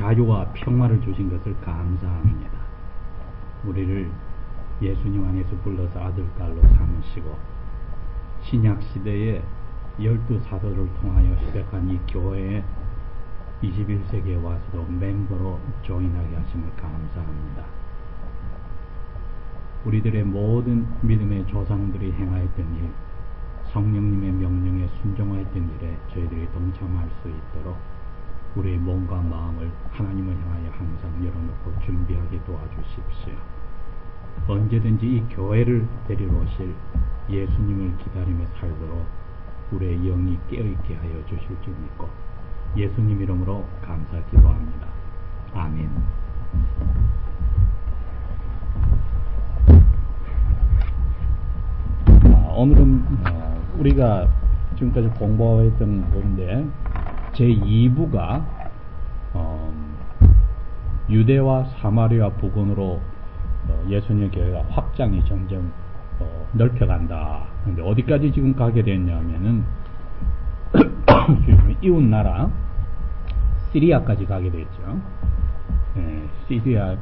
자유와 평화를 주신 것을 감사합니다. 우리를 예수님 안에서 불러서 아들, 딸로 삼으시고 신약 시대에 12사도를 통하여 시작한 이 교회에 21세기에 와서도 멤버로 조인하게 하심을 감사합니다. 우리들의 모든 믿음의 조상들이 행하였던 일, 성령님의 명령에 순종하였던 일에 저희들이 동참할 수 있도록 우리의 몸과 마음을 하나님을 향하여 항상 열어놓고 준비하게 도와주십시오. 언제든지 이 교회를 데리러 오실 예수님을 기다리며 살도록 우리의 영이 깨어있게 하여 주실 줄 믿고 예수님 이름으로 감사 기도합니다. 아멘. 오늘은 우리가 지금까지 공부했던 건데 제2부가 유대와 사마리아 부근으로 예수님의 교회가 확장이 점점 넓혀간다. 근데 어디까지 지금 가게 됐냐면은 이웃 나라 시리아까지 가게 됐죠. 시리아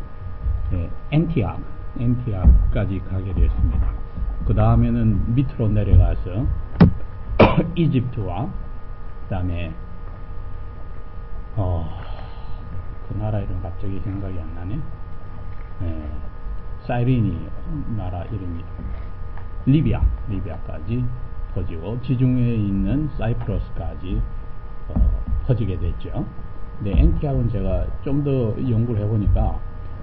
엔티아까지 가게 됐습니다. 그 다음에는 밑으로 내려가서 이집트와 그 다음에 그 나라 이름 갑자기 생각이 안 나네. 사이리니 나라 이름이 리비아까지 퍼지고 지중해에 있는 사이프러스까지 퍼지게 됐죠. 근데 엔티아는 제가 좀 더 연구를 해보니까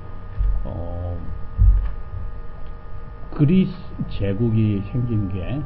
그리스 제국이 생긴 게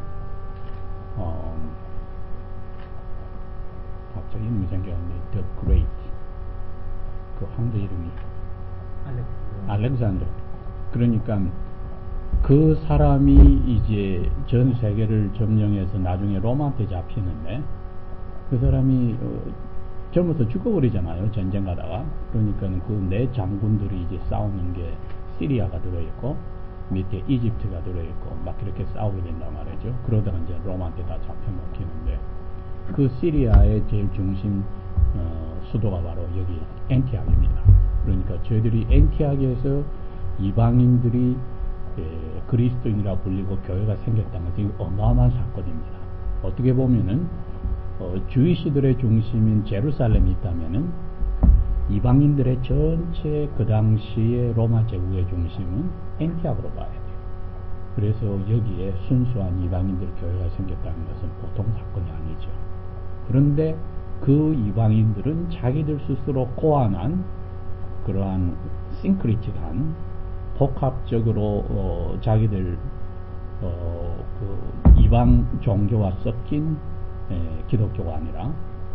갑자기 이름이 생겼는데 The Great 그 황제 이름이 알렉산더. 그러니까 그 사람이 이제 전 세계를 점령해서 나중에 로마한테 잡히는데 그 사람이 젊어서 죽어버리잖아요. 전쟁 가다가. 그러니까 그 네 장군들이 이제 싸우는 게 시리아가 들어있고 밑에 이집트가 들어있고 막 이렇게 싸우게 된단 말이죠. 그러다가 이제 로마한테 다 잡혀먹히는데 그 시리아의 제일 중심 수도가 바로 여기 엔티악입니다. 그러니까 저희들이 엔티악에서 이방인들이 그리스도인이라 불리고 교회가 생겼다는 것이 어마어마한 사건입니다. 어떻게 보면은 주이시들의 중심인 제루살렘이 있다면은 이방인들의 전체 그 당시의 로마 제국의 중심은 엔티악으로 봐야 돼요. 그래서 여기에 순수한 이방인들 교회가 생겼다는 것은 보통 사건이 아니죠. 그런데 그 이방인들은 자기들 스스로 고안한 그러한 싱크리틱한 복합적으로 자기들 그 이방 종교와 섞인 기독교가 아니라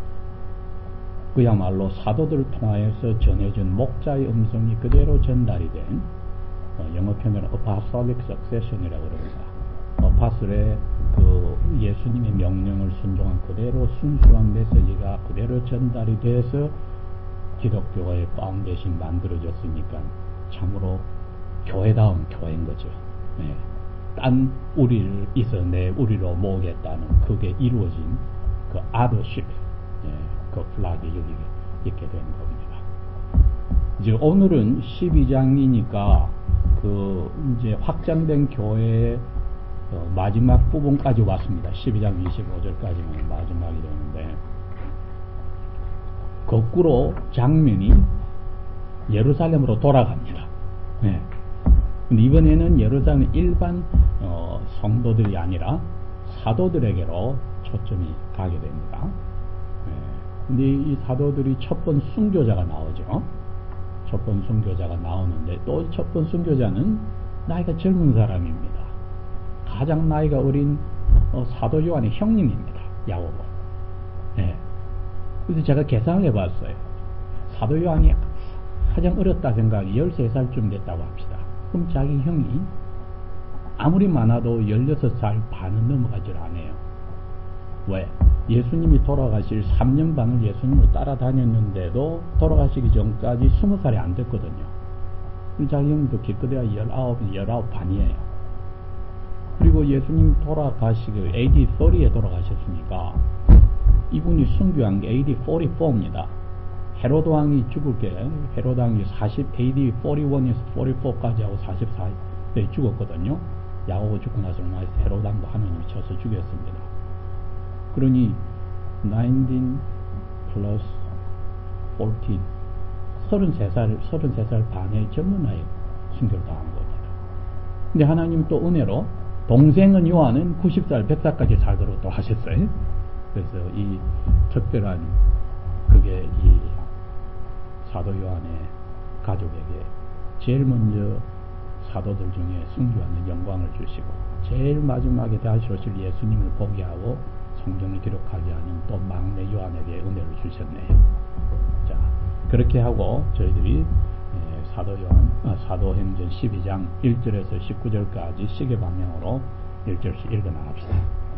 그야말로 사도들을 통하여서 전해준 목자의 음성이 그대로 전달이 된 영어 표현으로 apostolic succession이라고 그럽니다. 아파슬의 그 예수님의 명령을 순종한 그대로 순수한 메시지가 그대로 전달이 돼서 기독교의 파운데이션 만들어졌으니까 참으로 교회다운 교회인 거죠. 딴 우리를 있어 내 우리로 모으겠다는 그게 이루어진 그 아더십, 그 플락이 여기 있게 된 겁니다. 이제 오늘은 12장이니까 그 이제 확장된 교회의 마지막 부분까지 왔습니다. 12장 25절까지는 마지막이 되는데 거꾸로 장면이 예루살렘으로 돌아갑니다. 근데 이번에는 예루살렘 일반 성도들이 아니라 사도들에게로 초점이 가게 됩니다. 근데 이 사도들이 첫 번 순교자가 나오죠. 첫 번 순교자가 나오는데 또 첫 번 순교자는 나이가 젊은 사람입니다. 가장 나이가 어린 사도 요한의 형님입니다. 야고보. 그래서 제가 계산을 해봤어요. 사도 요한이 가장 어렸다 생각이 13살쯤 됐다고 합시다. 그럼 자기 형이 아무리 많아도 16살 반은 넘어가질 않아요. 왜? 예수님이 돌아가실 3년 반을 예수님을 따라다녔는데도 돌아가시기 전까지 20살이 안 됐거든요. 자기 형도 기껏해야 19 반이에요. 그리고 예수님 돌아가시기 AD 30에 돌아가셨으니까 이분이 순교한 게 AD 44입니다. 헤롯 왕이 죽을 게, 헤롯 왕이 40 AD 41에서 44까지 하고 44에 죽었거든요. 야고보 죽고 나서 헤롯 왕도 하나님이 쳐서 죽였습니다. 그러니 19 플러스 14 33살 반의 젊은 나이에 순교를 당한 겁니다. 근데 하나님 또 은혜로 동생은 요한은 90살 100살까지 살도록 또 하셨어요. 그래서 이 특별한 그게 이 사도 요한의 가족에게 제일 먼저 사도들 중에 순교하는 영광을 주시고 제일 마지막에 다시 오실 예수님을 보게 하고 성경을 기록하게 하는 또 막내 요한에게 은혜를 주셨네요. 자, 그렇게 하고 저희들이 사도행전 12장 1절에서 19절까지 시계 방향으로 1절씩 읽어 나갑시다.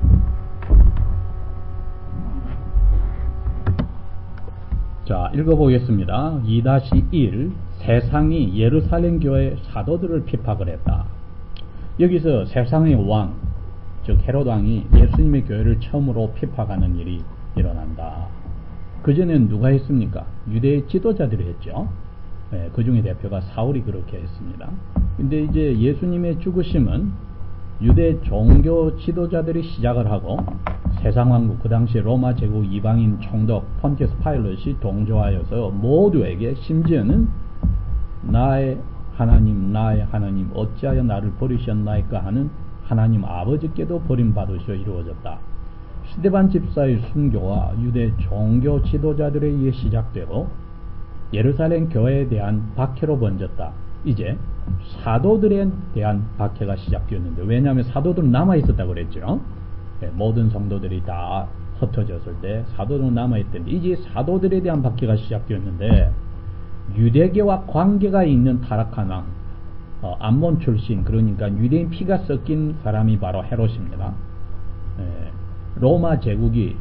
자, 읽어보겠습니다. 2-1 세상이 예루살렘 교회 사도들을 핍박을 했다. 여기서 세상의 왕, 즉 헤롯 왕이 예수님의 교회를 처음으로 핍박하는 일이 일어난다. 그 전에는 누가 했습니까? 유대 지도자들이 했죠. 네, 그 중에 대표가 사울이 그렇게 했습니다. 근데 이제 예수님의 죽으심은 유대 종교 지도자들이 시작을 하고 세상 왕국, 그 당시 로마 제국 이방인 총독 폰티우스 파일럿이 동조하여서 모두에게, 심지어는 나의 하나님 어찌하여 나를 버리셨나이까 하는 하나님 아버지께도 버림받으시어 이루어졌다. 스데반 집사의 순교와 유대 종교 지도자들에 의해 시작되고 예루살렘 교회에 대한 박해로 번졌다. 이제 사도들에 대한 박해가 시작되었는데, 왜냐하면 사도들은 남아있었다고 그랬죠. 네, 모든 성도들이 다 흩어졌을 때 사도들은 남아있던데 이제 사도들에 대한 박해가 시작되었는데, 유대교와 관계가 있는 타락한 왕, 암몬 출신, 그러니까 유대인 피가 섞인 사람이 바로 헤롯입니다. 로마 제국이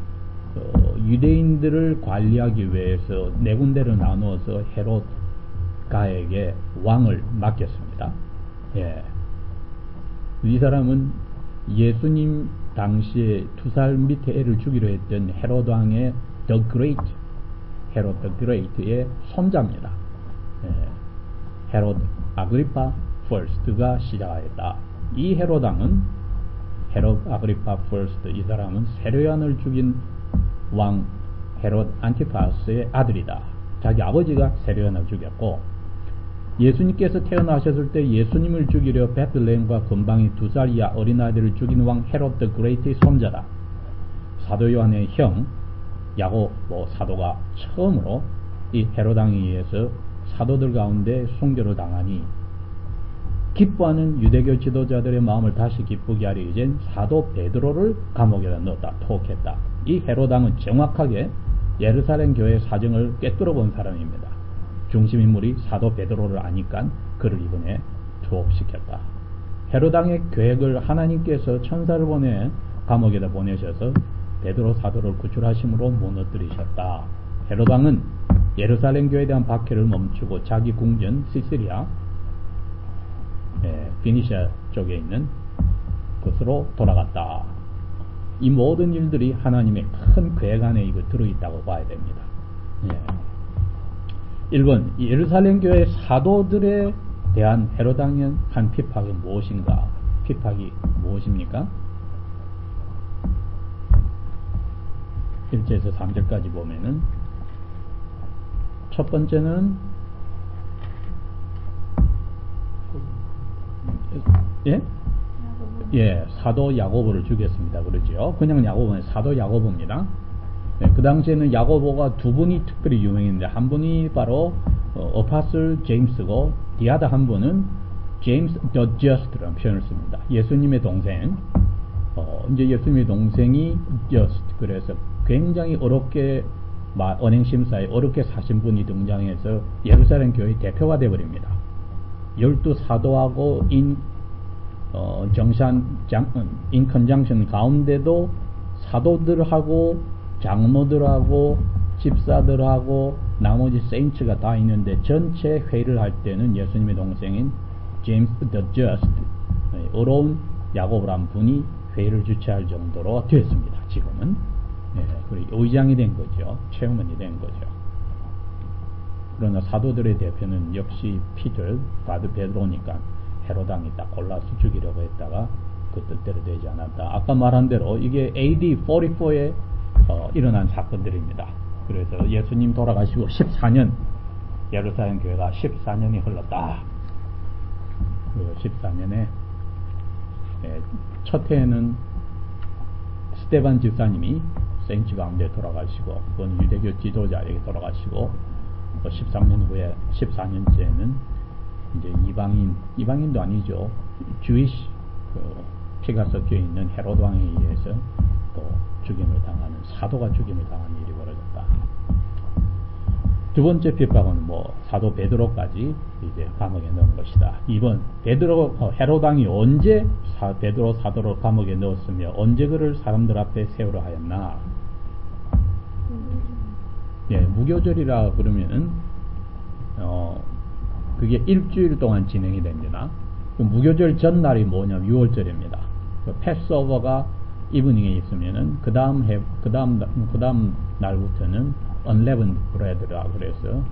유대인들을 관리하기 위해서 네 군데를 나누어서 헤롯 가에게 왕을 맡겼습니다. 예. 이 사람은 예수님 당시에 2살 밑에 애를 주기로 했던 헤롯 왕의 The Great, 헤롯 The Great의 손자입니다. 예. 헤롯 아그리파 First가 시작하였다. 이 헤롯 왕은, 헤롯 아그리파 First, 이 사람은 세례요한을 죽인 왕 헤롯 안티파스의 아들이다. 자기 아버지가 세례요한을 죽였고, 예수님께서 태어나셨을 때 예수님을 죽이려 베들레헴과 근방의 2살 이하 어린아이들을 죽인 왕 헤롯 더 그레이트의 손자다. 사도 요한의 형 야고보 사도가 처음으로 이 헤롯 왕에 의해서 사도들 가운데 순교를 당하니, 기뻐하는 유대교 지도자들의 마음을 다시 기쁘게 하려 이젠 사도 베드로를 감옥에다 넣었다, 투옥했다. 이 헤롯 왕은 정확하게 예루살렘 교회 사정을 꿰뚫어 본 사람입니다. 중심인물이 사도 베드로를 아니까 그를 이번에 투옥시켰다. 헤롯 왕의 계획을 하나님께서 천사를 보내 감옥에다 보내셔서 베드로 사도를 구출하심으로 무너뜨리셨다. 헤롯 왕은 예루살렘 교회에 대한 박해를 멈추고 자기 궁전 시시리아, 피니시아 쪽에 있는 곳으로 돌아갔다. 이 모든 일들이 하나님의 큰 계획 안에 이거 들어있다고 봐야 됩니다. 1번, 예루살렘 교회 사도들에 대한 헤롯 왕의 한 핍박은 무엇인가? 핍박이 무엇입니까? 1절에서 3절까지 보면은, 첫 번째는 사도 야고보를 죽였습니다. 그러죠. 그냥 야고보는 사도 야고보입니다. 그 당시에는 야고보가 두 분이 특별히 유명했는데, 한 분이 바로 어파슬 제임스고, 디아다 한 분은 제임스 더 저스트라는 표현을 씁니다. 예수님의 동생. 이제 예수님의 동생이 저스트, 그래서 굉장히 어렵게 언행심사에 어렵게 사신 분이 등장해서 예루살렘 교회의 대표가 되어버립니다. 12사도하고 인 컨정션 가운데도 사도들하고 장로들하고 집사들하고 나머지 세인츠가 다 있는데, 전체 회의를 할 때는 예수님의 동생인 제임스 더 저스트, 어려운 야고보란 분이 회의를 주최할 정도로 되었습니다. 지금은. 그리고 의장이 된 거죠. 체어먼이 된 거죠. 그러나 사도들의 대표는 역시 피들, 베드로니까 헤로당이 딱 골라서 죽이려고 했다가 그 뜻대로 되지 않았다. 아까 말한 대로 이게 AD 44에 일어난 사건들입니다. 그래서 예수님 돌아가시고 14년, 예루살렘 교회가 14년이 흘렀다. 그 14년에 첫 해에는 스테반 집사님이 생치 가운데 돌아가시고, 그건 유대교 지도자에게 돌아가시고, 13년 후에 14년째는 이제 이방인도 아니죠. 주이시 피가 섞여 있는 헤롯 왕에 의해서 또 죽임을 당하는, 사도가 죽임을 당하는 일이 벌어졌다. 두 번째 핍박은 사도 베드로까지 이제 감옥에 넣은 것이다. 이번 헤롯 왕이 언제 베드로 사도를 감옥에 넣었으며 언제 그를 사람들 앞에 세우려 하였나? 무교절이라 그러면은 그게 일주일 동안 진행이 됩니다. 그 무교절 전날이 뭐냐면 6월절입니다. 그 패스오버가 이브닝에 있으면은 그 다음 날부터는 unleavened bread라 그래서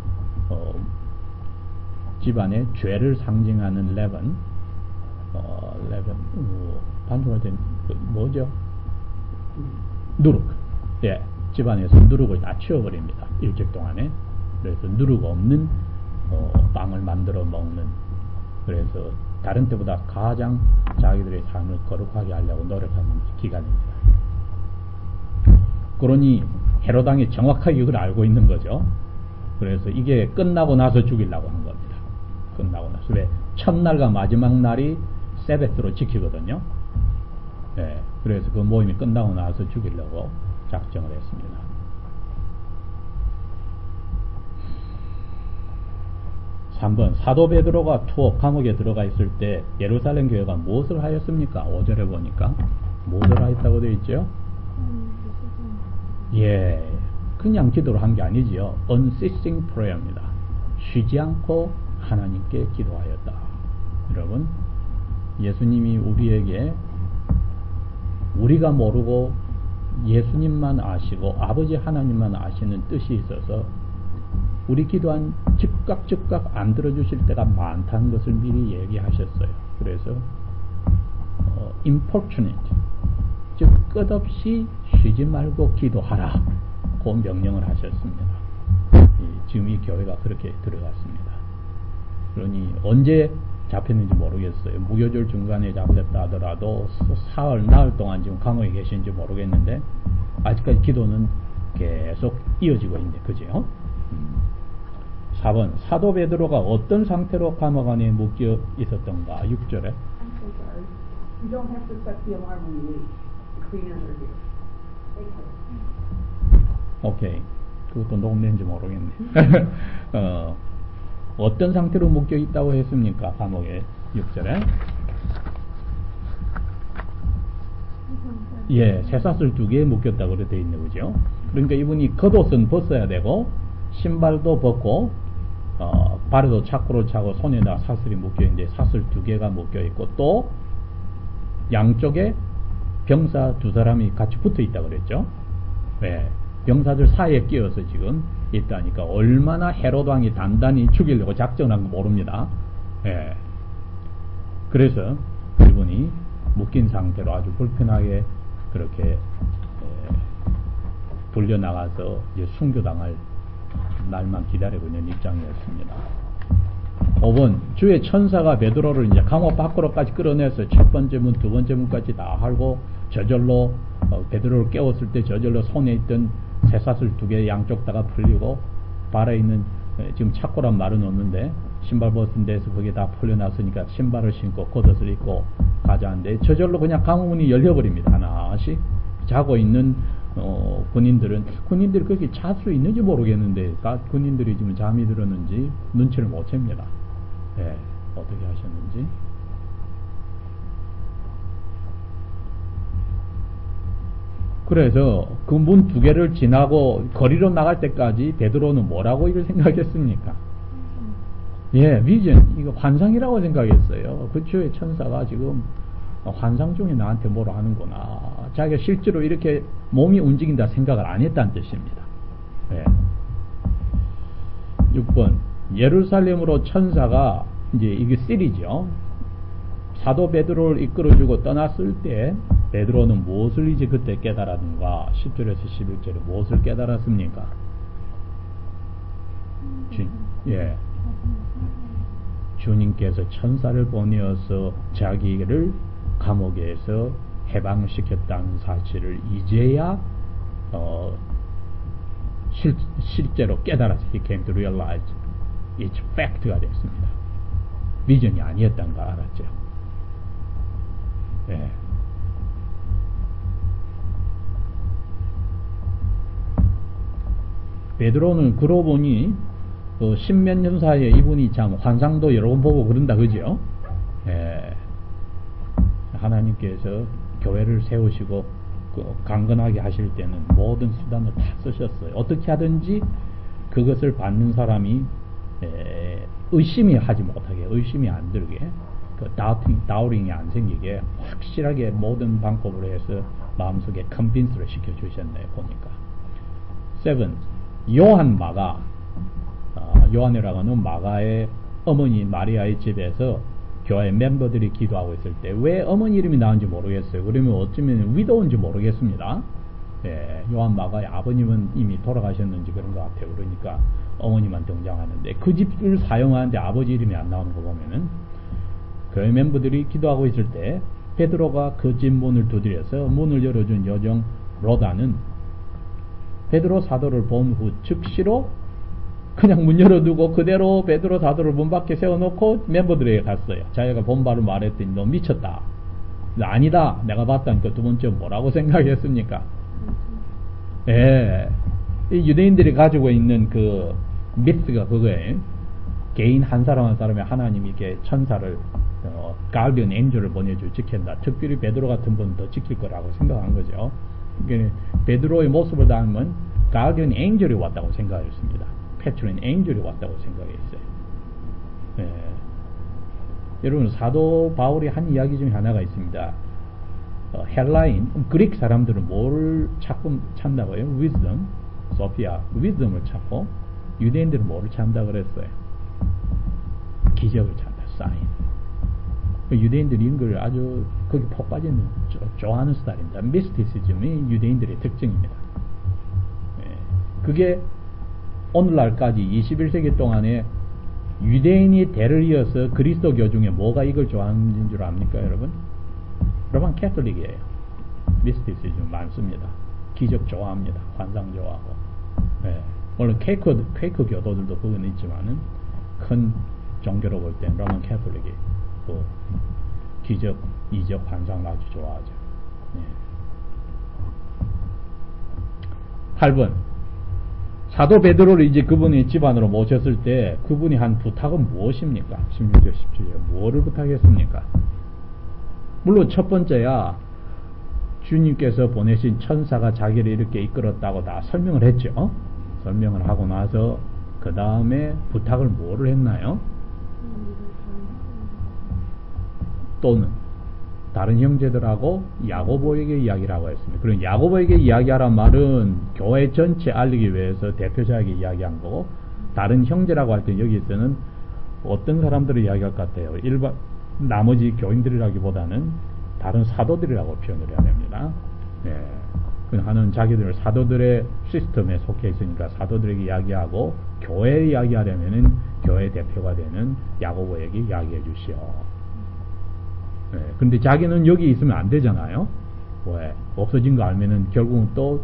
집안의 죄를 상징하는 leaven, 반죽할 때 뭐죠? 누룩. 집안에서 누룩을 다 치워버립니다. 일주일 동안에. 그래서 누룩 없는 빵을 만들어 먹는, 그래서 다른 때보다 가장 자기들의 삶을 거룩하게 하려고 노력하는 기간입니다. 그러니 헤롯 왕이 정확하게 이걸 알고 있는 거죠. 그래서 이게 끝나고 나서 죽이려고 한 겁니다. 끝나고 나서. 왜? 첫날과 마지막 날이 세베스로 지키거든요. 그래서 그 모임이 끝나고 나서 죽이려고 작정을 했습니다. (3번) 사도 베드로가 감옥에 들어가 있을 때 예루살렘 교회가 무엇을 하였습니까? 5절에 보니까 무엇을 하였다고 되어 있죠? 그냥 기도를 한 게 아니지요. unceasing prayer입니다. 쉬지 않고 하나님께 기도하였다. 여러분, 예수님이 우리에게, 우리가 모르고 예수님만 아시고 아버지 하나님만 아시는 뜻이 있어서 우리 기도한 즉각 안 들어주실 때가 많다는 것을 미리 얘기하셨어요. 그래서 importunate, 즉 끝없이 쉬지 말고 기도하라, 그 명령을 하셨습니다. 지금 이 교회가 그렇게 들어갔습니다. 그러니 언제 잡혔는지 모르겠어요. 무교절 중간에 잡혔다 하더라도 사흘, 나흘 동안 지금 감옥에 계신지 모르겠는데 아직까지 기도는 계속 이어지고 있는데, 그죠? 4번 사도 베드로가 어떤 상태로 감옥 안에 묶여 있었던가? 6절에 You don't have to set the alarm when you leave. The cleaners are here. 오케이. 그것도 녹음된지 모르겠네. 어떤 상태로 묶여 있다고 했습니까? 감옥에 6절에 쇠사슬 2개에 묶였다고 그래 되어 있네, 그죠? 그러니까 이분이 겉옷은 벗어야 되고 신발도 벗고 발에도 착고를 차고 손에다 사슬이 묶여 있는데 사슬 2개가 묶여 있고 또 양쪽에 병사 2사람이 같이 붙어 있다고 그랬죠. 병사들 사이에 끼어서 지금 있다니까 얼마나 헤롯 왕이 단단히 죽이려고 작정한 거 모릅니다. 그래서 이분이 묶인 상태로 아주 불편하게 그렇게 불려나가서 이제 순교당할 날만 기다리고 있는 입장이었습니다. 5번 주의 천사가 베드로를 이제 감옥 밖으로까지 끌어내서 첫 번째 문, 두 번째 문까지 다 하고 저절로 베드로를 깨웠을 때 저절로 손에 있던 쇠사슬 2개 양쪽 다가 풀리고 발에 있는 지금 착고란 말은 없는데 신발 벗은 데서 그게 다 풀려났으니까 신발을 신고 겉옷을 입고 가자는데 저절로 그냥 감옥문이 열려버립니다. 하나씩 자고 있는 군인들이 거기 잘 수 있는지 모르겠는데 군인들이 지금 잠이 들었는지 눈치를 못 챕니다. 어떻게 하셨는지. 그래서 그 문 2개를 지나고 거리로 나갈 때까지 베드로는 뭐라고 이걸 생각했습니까? 비전, 이거 환상이라고 생각했어요. 그 주의 천사가 지금 환상 중에 나한테 뭐라 하는구나. 자기가 실제로 이렇게 몸이 움직인다 생각을 안 했다는 뜻입니다. 6번. 예루살렘으로 천사가, 이제 이게 시리죠. 사도 베드로를 이끌어주고 떠났을 때, 베드로는 무엇을 이제 그때 깨달았는가? 10절에서 11절에 무엇을 깨달았습니까? 예. 주님께서 천사를 보내어서 자기를 감옥에서 해방시켰다는 사실을 이제야 실제로 깨달아서 he came to realize it's fact가 됐습니다. 비전이 아니었다는 걸 알았죠. 예. 베드로는 그러고 보니 십몇 년 사이에 이분이 참 환상도 여러 번 보고 그런다 그죠? 예. 하나님께서 교회를 세우시고 강건하게 하실 때는 모든 수단을 다 쓰셨어요. 어떻게 하든지 그것을 받는 사람이 의심이 하지 못하게, 의심이 안 들게, 그 다우팅이 안 생기게 확실하게 모든 방법으로 해서 마음속에 컨빈스를 시켜주셨네요. 보니까 7. 요한 마가, 요한이라고 하는 마가의 어머니 마리아의 집에서 교회 멤버들이 기도하고 있을 때 왜 어머니 이름이 나온지 모르겠어요. 그러면 어쩌면 위도인지 모르겠습니다. 예, 요한 마가의 아버님은 이미 돌아가셨는지 그런 것 같아요. 그러니까 어머니만 등장하는데 그 집을 사용하는데 아버지 이름이 안 나오는 거 보면은 교회 멤버들이 기도하고 있을 때 베드로가 그 집 문을 두드려서 문을 열어준 여정 로다는 베드로 사도를 본 후 즉시로 그냥 문 열어두고 그대로 베드로 사도를 문 밖에 세워놓고 멤버들에게 갔어요. 자기가 본 바를 말했더니 너 미쳤다. 아니다. 내가 봤다니까 두 번째 뭐라고 생각했습니까? 예. 이 유대인들이 가지고 있는 그 미스가 그거예요. 개인 한 사람 한 사람이 하나님이 이렇게 천사를 가디언 엔젤을 보내주고 지킨다. 특별히 베드로 같은 분은 더 지킬 거라고 생각한 거죠. 그러니까 베드로의 모습을 닮은 가디언 엔젤이 왔다고 생각했습니다. 패트린 엔젤이 왔다고 생각했어요. 네. 여러분 사도 바울이 한 이야기 중에 하나가 있습니다. 헬라인 그릭 사람들은 뭘 자꾸 찾는다고요? wisdom, 소피아, wisdom을 찾고 유대인들은 뭐를 찾는다 그랬어요? 기적을 찾는다, sign. 유대인들이 이런 걸 아주 거기 폭 빠지는 좋아하는 스타일입니다. 미스티시즘이 유대인들의 특징입니다. 네. 그게 오늘날까지 21세기 동안에 유대인이 대를 이어서 그리스도교 중에 뭐가 이걸 좋아하는 줄 압니까, 여러분? 로만 캐톨릭이에요. 미스티시즘 많습니다. 기적 좋아합니다. 환상 좋아하고. 네. 물론 퀘이커 교도들도 그건 있지만은 큰 종교로 볼 땐 로만 캐톨릭이 그 기적, 이적, 환상을 아주 좋아하죠. 네. 8번. 사도 베드로를 이제 그분의 집안으로 모셨을 때 그분이 한 부탁은 무엇입니까? 16절, 17절. 뭐를 부탁했습니까? 물론 첫 번째야 주님께서 보내신 천사가 자기를 이렇게 이끌었다고 다 설명을 했죠. 설명을 하고 나서 그 다음에 부탁을 뭐를 했나요? 또는 다른 형제들하고 야고보에게 이야기라고 했습니다. 그럼 야고보에게 이야기하란 말은 교회 전체 알리기 위해서 대표자에게 이야기한 거고, 다른 형제라고 할 때 여기서는 어떤 사람들을 이야기할 것 같아요? 일반 나머지 교인들이라기보다는 다른 사도들이라고 표현을 해야 됩니다. 예. 하는 자기들 사도들의 시스템에 속해 있으니까 사도들에게 이야기하고, 교회에 이야기하려면은 교회 대표가 되는 야고보에게 이야기해 주시오. 네, 근데 자기는 여기 있으면 안 되잖아요. 왜? 없어진 거 알면은 결국은 또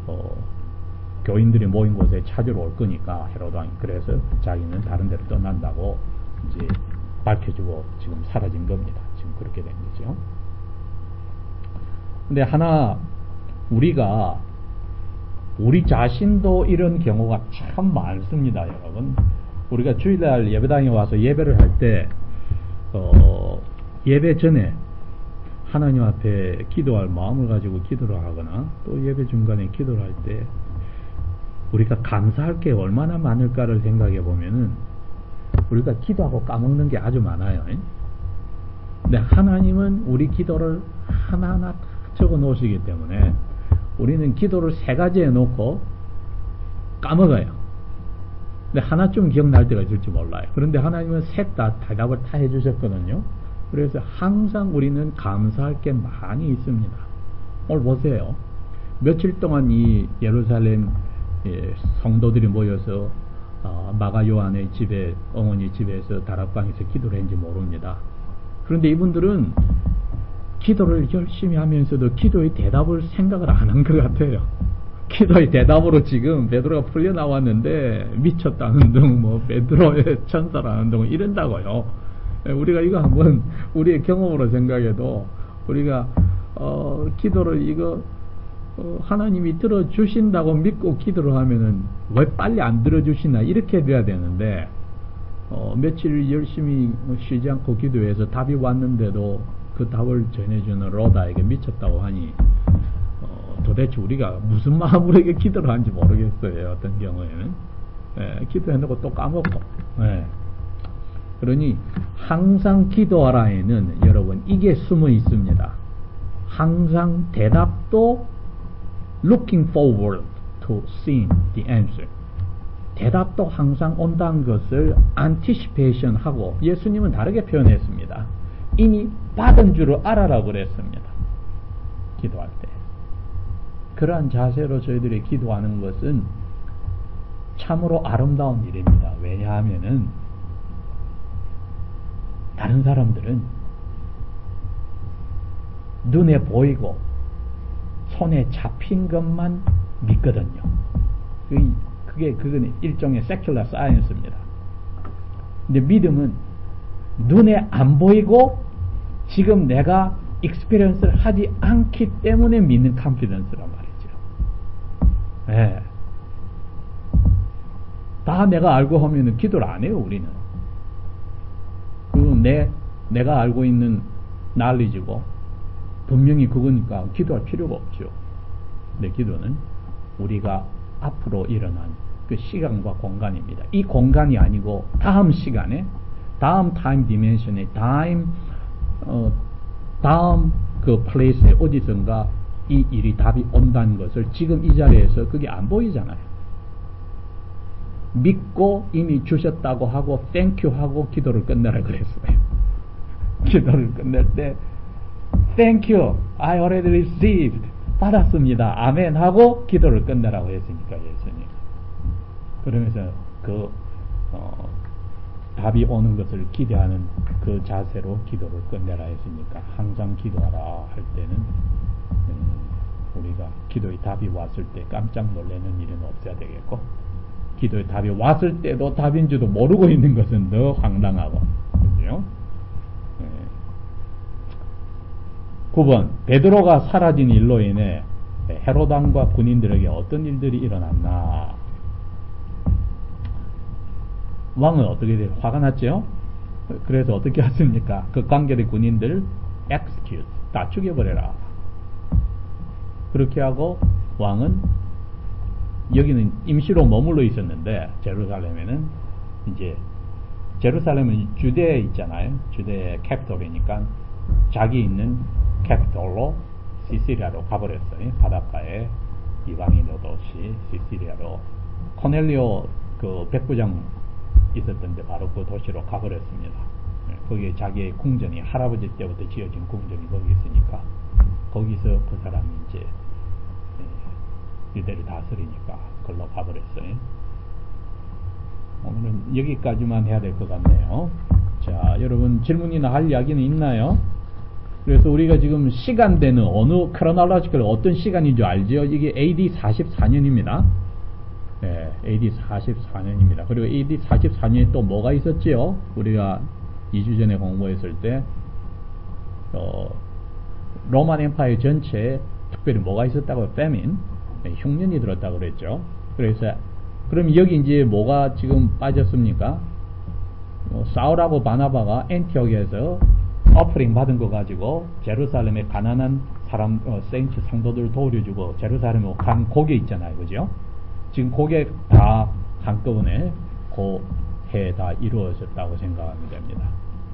교인들이 모인 곳에 찾으러 올 거니까 헤로드 왕이. 그래서 자기는 다른 데로 떠난다고 이제 밝혀주고 지금 사라진 겁니다. 지금 그렇게 된 거죠. 근데 하나 우리가 우리 자신도 이런 경우가 참 많습니다, 여러분. 우리가 주일날 예배당에 와서 예배를 할 때 예배 전에 하나님 앞에 기도할 마음을 가지고 기도를 하거나 또 예배 중간에 기도를 할 때 우리가 감사할 게 얼마나 많을까를 생각해 보면은 우리가 기도하고 까먹는 게 아주 많아요. 근데 하나님은 우리 기도를 하나하나 적어 놓으시기 때문에 우리는 기도를 세 가지 해놓고 까먹어요. 근데 하나쯤 기억날 때가 있을지 몰라요. 그런데 하나님은 셋 다 대답을 다 해주셨거든요. 그래서 항상 우리는 감사할 게 많이 있습니다. 오늘 보세요. 며칠 동안 이 예루살렘 성도들이 모여서 마가 요한의 집에, 어머니 집에서 다락방에서 기도를 했는지 모릅니다. 그런데 이분들은 기도를 열심히 하면서도 기도의 대답을 생각을 안 한 것 같아요. 기도의 대답으로 지금 베드로가 풀려 나왔는데 미쳤다는 둥, 뭐 베드로의 천사라는 둥 이런다고요. 우리가 이거 한번 우리의 경험으로 생각해도 우리가 기도를 이거 하나님이 들어주신다고 믿고 기도를 하면은 왜 빨리 안 들어주시나 이렇게 돼야 되는데 며칠 열심히 쉬지 않고 기도해서 답이 왔는데도 그 답을 전해주는 로다에게 미쳤다고 하니 도대체 우리가 무슨 마음으로 이게 기도를 하는지 모르겠어요. 어떤 경우에는 기도해놓고 또 까먹고 그러니 항상 기도하라에는 여러분 이게 숨어 있습니다. 항상 대답도 looking forward to seeing the answer. 대답도 항상 온다는 것을 anticipation 하고 예수님은 다르게 표현했습니다. 이미 받은 줄을 알아라고 그랬습니다. 기도할 때. 그러한 자세로 저희들이 기도하는 것은 참으로 아름다운 일입니다. 왜냐하면은 다른 사람들은 눈에 보이고 손에 잡힌 것만 믿거든요. 그건 일종의 secular science입니다. 근데 믿음은 눈에 안 보이고 지금 내가 experience를 하지 않기 때문에 믿는 confidence란 말이죠. 네. 다 내가 알고 하면은 기도를 안 해요, 우리는. 그건 내가 알고 있는 knowledge고 분명히 그거니까 기도할 필요가 없죠. 근데 기도는 우리가 앞으로 일어난 그 시간과 공간입니다. 이 공간이 아니고 다음 시간에, 다음 타임 디멘션에, 다음 그 플레이스에 어디선가 이 일이 답이 온다는 것을 지금 이 자리에서 그게 안 보이잖아요. 믿고 이미 주셨다고 하고 땡큐 하고 기도를 끝내라 그랬어요. 기도를 끝낼 때 Thank you, I already received. 받았습니다. 아멘 하고 기도를 끝내라고 했으니까 예수님. 그러면서 답이 오는 것을 기대하는 그 자세로 기도를 끝내라 했으니까 항상 기도하라 할 때는 우리가 기도의 답이 왔을 때 깜짝 놀라는 일은 없어야 되겠고 기도의 답이 왔을 때도 답인지도 모르고 있는 것은 더 황당하고 그죠? 9번 베드로가 사라진 일로 인해 헤롯 왕과 군인들에게 어떤 일들이 일어났나. 왕은 어떻게 돼요? 화가 났죠? 그래서 어떻게 했습니까? 그 관계의 군인들 execute 다 죽여버려라. 그렇게 하고 왕은 여기는 임시로 머물러 있었는데 제루살렘에는 이제 제루살렘은 주대에 있잖아요. 주대의 캐피톨이니까 자기 있는 캐피톨로 시시리아로 가버렸어요. 바닷가에 이방인의 도시 시시리아로 코넬리오 그 백부장 있었던데 바로 그 도시로 가버렸습니다. 거기에 자기의 궁전이 할아버지 때부터 지어진 궁전이 거기 있으니까 거기서 그 사람이 이제 유대를 다스리니까 걸로 가버렸어요. 오늘은 여기까지만 해야 될 것 같네요. 자, 여러분 질문이나 할 이야기는 있나요? 그래서 우리가 지금 시간대는 어느 크로놀로지컬 어떤 시간인 줄 알죠? 이게 AD 44년입니다. 네, AD 44년입니다. 그리고 AD 44년에 또 뭐가 있었지요? 우리가 2주 전에 공부했을 때 로만 엠파이어 전체에 특별히 뭐가 있었다고요? 페민, 흉년이 들었다고 그랬죠. 그래서 그럼 여기 이제 뭐가 지금 빠졌습니까? 사울하고 바나바가 엔티옥에서 어프링 받은 거 가지고 제루살렘의 가난한 사람 세인트 성도들 도와주고 제루살렘에 간 고개 있잖아요, 그죠? 지금 그게 다 한꺼번에 그 해에 다 이루어졌다고 생각하면 됩니다.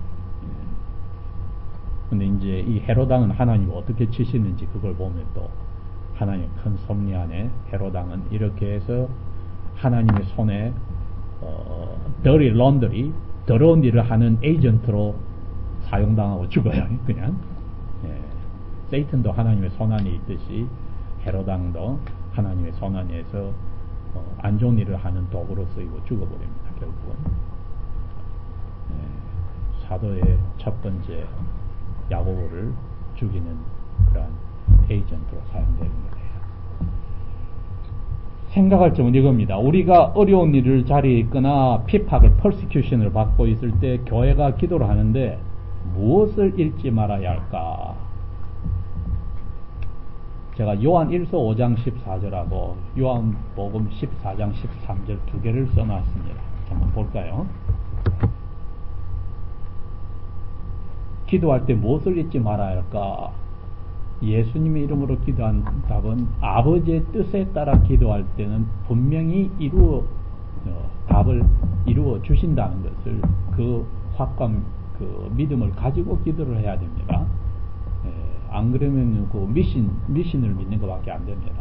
근데 이제 이 헤롯왕은 하나님이 어떻게 치시는지 그걸 보면 또 하나님의 큰 섭리 안에 헤롯왕은 이렇게 해서 하나님의 손에 dirty laundry, 더러운 일을 하는 에이전트로 사용당하고 죽어요. 그냥. 예. 세이튼도 하나님의 손안에 있듯이 헤로당도 하나님의 손안에서 안 좋은 일을 하는 도구로 쓰이고 죽어버립니다. 결국은. 예. 사도의 첫 번째 야고보를 죽이는 그러한 에이전트로 사용되는 거예요. 생각할 점은 이겁니다. 우리가 어려운 일을 자리에 있거나 핍박을 persecution을 받고 있을 때 교회가 기도를 하는데 무엇을 읽지 말아야 할까? 제가 요한 1서 5장 14절하고 요한복음 14장 13절 두 개를 써놨습니다. 한번 볼까요? 기도할 때 무엇을 잊지 말아야 할까? 예수님의 이름으로 기도한 답은 아버지의 뜻에 따라 기도할 때는 분명히 답을 이루어 주신다는 것을 그 확감, 그 믿음을 가지고 기도를 해야 됩니다. 안 그러면 그 미신을 믿는 것밖에 안 됩니다.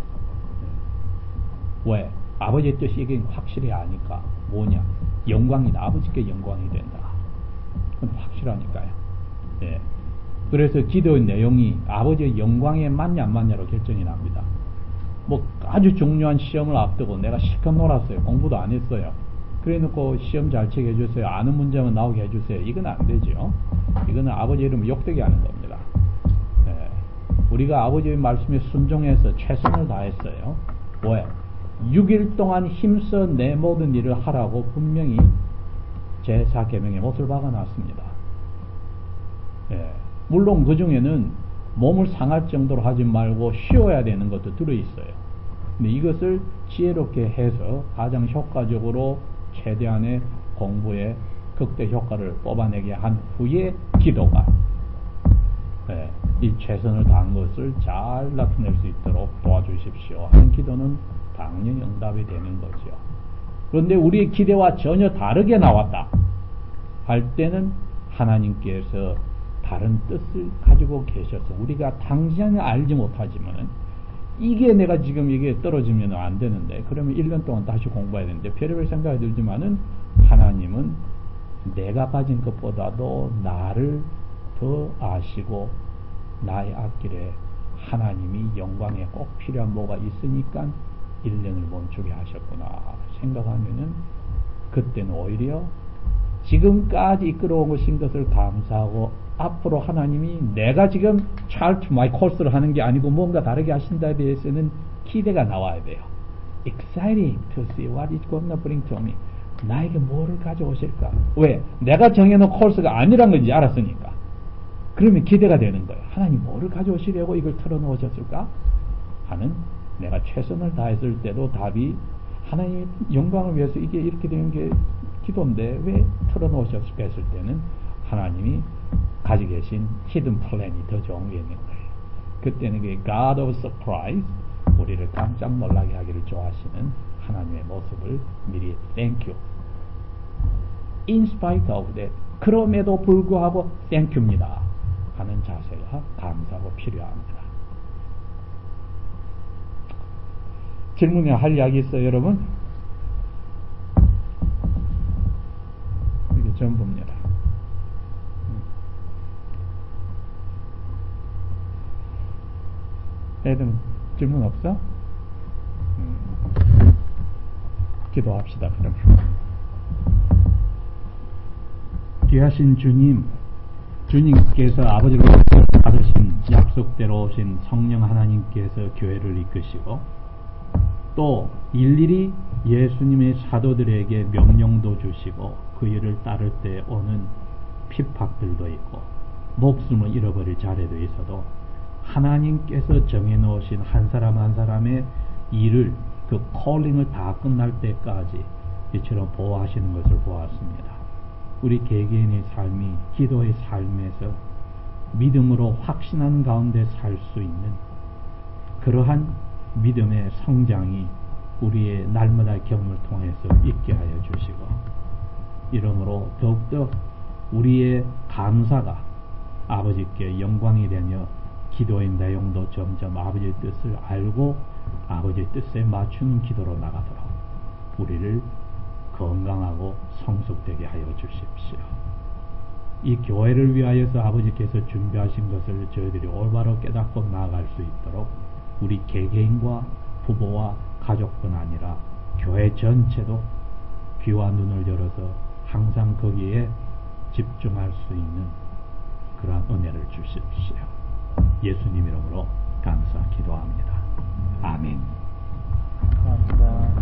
왜? 아버지의 뜻이 이게 확실히 아니까. 뭐냐? 영광이다. 아버지께 영광이 된다. 그건 확실하니까요. 예. 그래서 기도의 내용이 아버지의 영광에 맞냐 안 맞냐로 결정이 납니다. 뭐 아주 중요한 시험을 앞두고 내가 실컷 놀았어요. 공부도 안 했어요. 그래 놓고 시험 잘 치게 해주세요. 아는 문제만 나오게 해주세요. 이건 안 되죠. 이거는 아버지 이름을 욕되게 하는 겁니다. 예. 우리가 아버지의 말씀에 순종해서 최선을 다했어요. 왜? 6일 동안 힘써 내 모든 일을 하라고 분명히 제4계명의 못을 박아놨습니다. 예. 물론 그 중에는 몸을 상할 정도로 하지 말고 쉬어야 되는 것도 들어있어요. 근데 이것을 지혜롭게 해서 가장 효과적으로 최대한의 공부에 극대 효과를 뽑아내게 한 후에 기도가 이 최선을 다한 것을 잘 나타낼 수 있도록 도와주십시오 하는 기도는 당연히 응답이 되는 거죠. 그런데 우리의 기대와 전혀 다르게 나왔다 할 때는 하나님께서 다른 뜻을 가지고 계셔서 우리가 당장은 알지 못하지만 이게 내가 지금 이게 떨어지면 안 되는데 그러면 1년 동안 다시 공부해야 되는데 별의별 생각이 들지만은 하나님은 내가 가진 것보다도 나를 더 아시고 나의 앞길에 하나님이 영광에 꼭 필요한 뭐가 있으니까 1년을 멈추게 하셨구나 생각하면은 그때는 오히려 지금까지 이끌어온 것을 감사하고 앞으로 하나님이 내가 지금 chart my course를 하는 게 아니고 뭔가 다르게 하신다에 대해서는 기대가 나와야 돼요. Exciting to see what it's gonna bring to me. 나에게 뭐를 가져오실까? 왜? 내가 정해놓은 코스가 아니란 건지 알았으니까. 그러면 기대가 되는 거예요. 하나님 뭐를 가져오시려고 이걸 털어놓으셨을까? 하는 내가 최선을 다했을 때도 답이 하나님의 영광을 위해서 이게 이렇게 되는 게 기도인데 왜 털어놓으셨을까 했을 때는 하나님이 가지고 계신 히든 플랜이 더 좋은 게 있는 거예요. 그때는 그 God of Surprise, 우리를 깜짝 놀라게 하기를 좋아하시는 하나님의 모습을 미리 Thank you. In spite of that, 그럼에도 불구하고 Thank you입니다 하는 자세가 감사하고 필요합니다. 질문에 할 이야기 있어요, 여러분? 이게 전부입니다. 애들 질문 없어? 기도합시다. 그럼 귀하신 주님, 주님께서 아버지로 받으신 약속대로 오신 성령 하나님께서 교회를 이끄시고 또 일일이 예수님의 사도들에게 명령도 주시고 그 일을 따를 때 오는 핍박들도 있고 목숨을 잃어버릴 자리도 있어도 하나님께서 정해놓으신 한 사람 한 사람의 일을 그 콜링을 다 끝날 때까지 이처럼 보호하시는 것을 보았습니다. 우리 개개인의 삶이 기도의 삶에서 믿음으로 확신한 가운데 살 수 있는 그러한 믿음의 성장이 우리의 날마다의 경험을 통해서 있게 하여 주시고 이러므로 더욱더 우리의 감사가 아버지께 영광이 되며 기도의 내용도 점점 아버지의 뜻을 알고 아버지의 뜻에 맞추는 기도로 나가도록 우리를 건강하고 성숙되게 하여 주십시오. 이 교회를 위하여서 아버지께서 준비하신 것을 저희들이 올바로 깨닫고 나아갈 수 있도록 우리 개개인과 부부와 가족뿐 아니라 교회 전체도 귀와 눈을 열어서 항상 거기에 집중할 수 있는 그러한 은혜를 주십시오. 예수님 이름으로 감사 기도합니다. 아멘. 감사합니다.